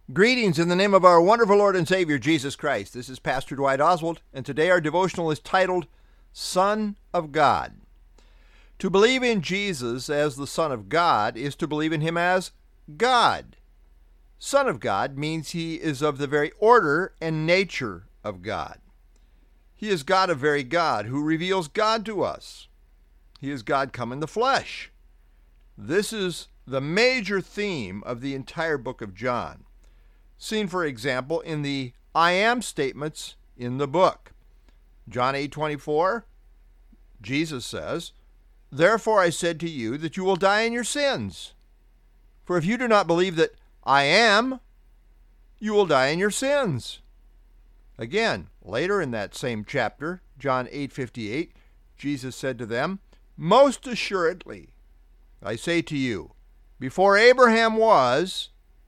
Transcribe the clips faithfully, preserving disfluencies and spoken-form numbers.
Greetings in the name of our wonderful Lord and Savior, Jesus Christ. This is Pastor Dwight Oswald, and today our devotional is titled, Son of God. To believe in Jesus as the Son of God is to believe in Him as God. Son of God means He is of the very order and nature of God. He is God of very God, who reveals God to us. He is God come in the flesh. This is the major theme of the entire book of John, seen, for example, in the I am statements in the book. John eight twenty-four, Jesus says, "Therefore I said to you that you will die in your sins. For if you do not believe that I am, you will die in your sins." Again, later in that same chapter, John eight fifty-eight, Jesus said to them, "Most assuredly, I say to you, before Abraham was,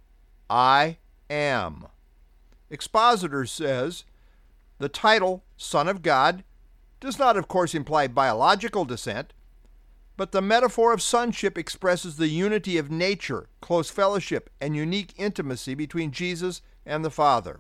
I am." Expositor says, the title Son of God does not, of course, imply biological descent, but the metaphor of sonship expresses the unity of nature, close fellowship, and unique intimacy between Jesus and the Father.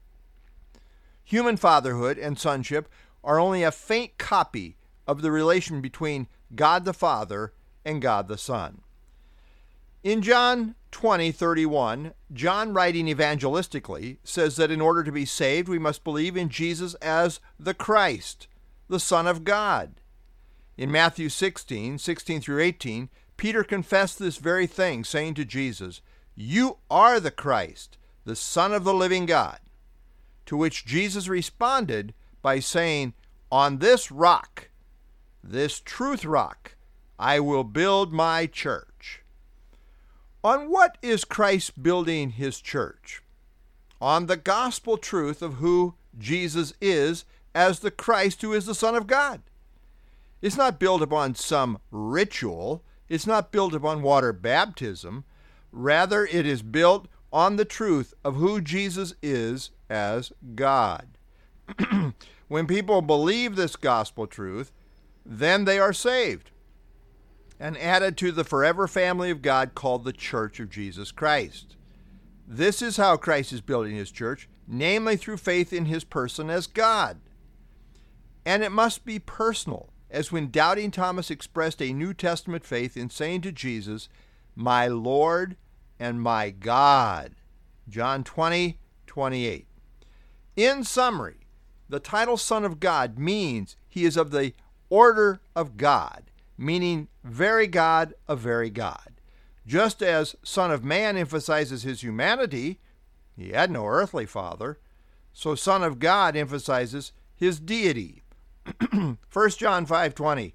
Human fatherhood and sonship are only a faint copy of the relation between God the Father and God the Son. In John twenty thirty-one, John, writing evangelistically, says that in order to be saved, we must believe in Jesus as the Christ, the Son of God. In Matthew sixteen, sixteen through eighteen, Peter confessed this very thing, saying to Jesus, "You are the Christ, the Son of the living God." To which Jesus responded by saying, "On this rock, this truth rock, I will build my church." On what is Christ building His church? On the gospel truth of who Jesus is as the Christ who is the Son of God. It's not built upon some ritual. It's not built upon water baptism. Rather, it is built on the truth of who Jesus is as God. When people believe this gospel truth, then they are saved and added to the forever family of God called the Church of Jesus Christ. This is how Christ is building His church, namely through faith in His person as God. And it must be personal, as when doubting Thomas expressed a New Testament faith in saying to Jesus, "My Lord and my God." John twenty twenty-eight. In summary, the title Son of God means He is of the order of God, meaning very God of very God. Just as Son of Man emphasizes His humanity, He had no earthly father, so Son of God emphasizes His deity. First John five twenty.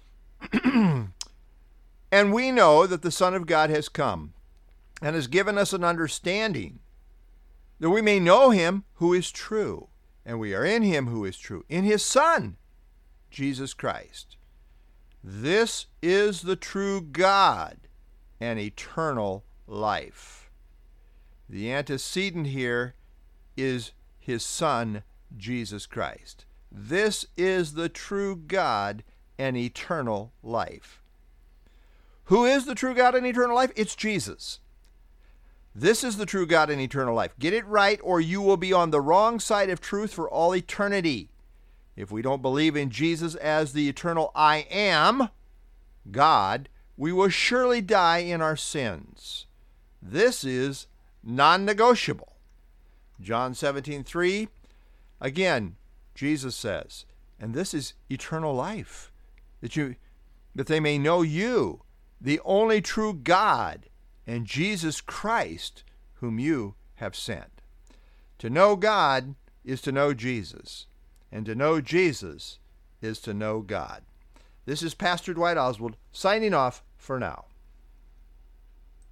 "And we know that the Son of God has come, and has given us an understanding, that we may know Him who is true, and we are in Him who is true, in His Son, Jesus Christ. This is the true God and eternal life." The antecedent here is His Son, Jesus Christ. This is the true God and eternal life. Who is the true God and eternal life? It's Jesus. This is the true God and eternal life. Get it right, or you will be on the wrong side of truth for all eternity. If we don't believe in Jesus as the eternal I am, God, we will surely die in our sins. This is non-negotiable. John seventeen three, again, Jesus says, "And this is eternal life, that you, that they may know you, the only true God, and Jesus Christ, whom you have sent." To know God is to know Jesus, and to know Jesus is to know God. This is Pastor Dwight Oswald signing off for now.